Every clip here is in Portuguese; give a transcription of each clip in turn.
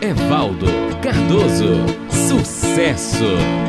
Evaldo Cardoso, sucesso!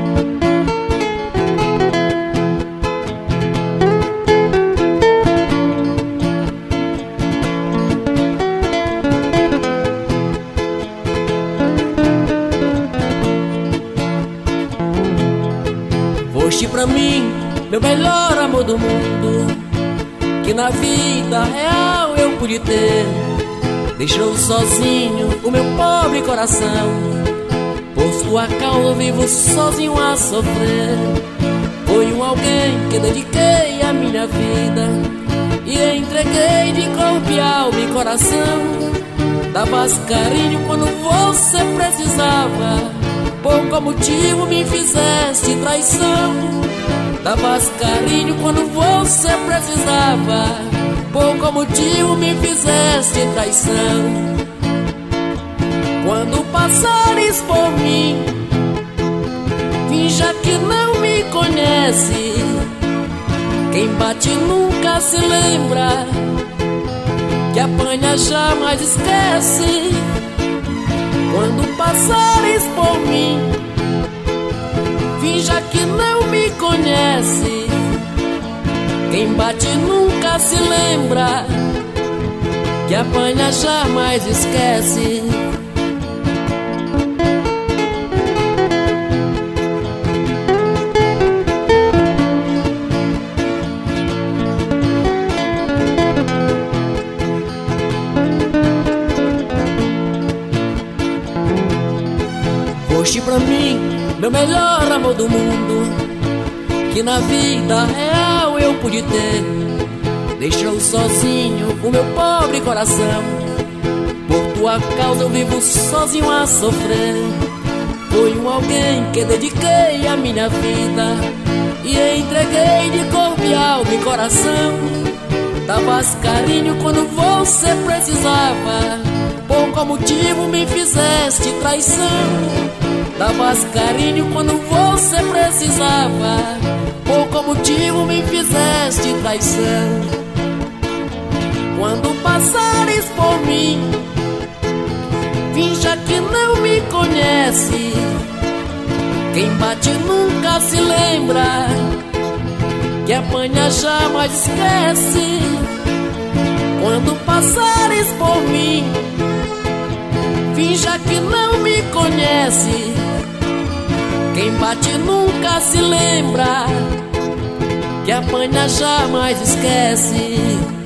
Foste pra mim, meu melhor amor do mundo, que na vida real eu pude ter. Deixou sozinho o meu pobre coração, por sua causa eu vivo sozinho a sofrer. Foi um alguém que dediquei a minha vida e entreguei de corpo e alma e coração. Davas carinho quando você precisava, por qual motivo me fizeste traição? Davas carinho quando você precisava, por qual motivo me fizeste traição? Quando passares por mim, finja que não me conhece. Quem bate nunca se lembra, que apanha jamais esquece. Quando passares por mim, finja que não me conhece. Quem bate nunca se lembra, que apanha jamais esquece. Foste pra mim, meu melhor amor do mundo, que na vida real eu pude ter. Deixou sozinho o meu pobre coração, por tua causa eu vivo sozinho a sofrer. Foi um alguém que dediquei a minha vida e entreguei de corpo e alma e coração. Davas carinho quando você precisava, por qual motivo me fizeste traição? Davas carinho quando você precisava, por qual motivo me fizeste traição? Quando passares por mim, finja que não me conhece. Quem bate nunca se lembra, que apanha jamais esquece. Quando passares por mim, finja que não me conhece. Quem bate nunca se lembra, que apanha jamais esquece.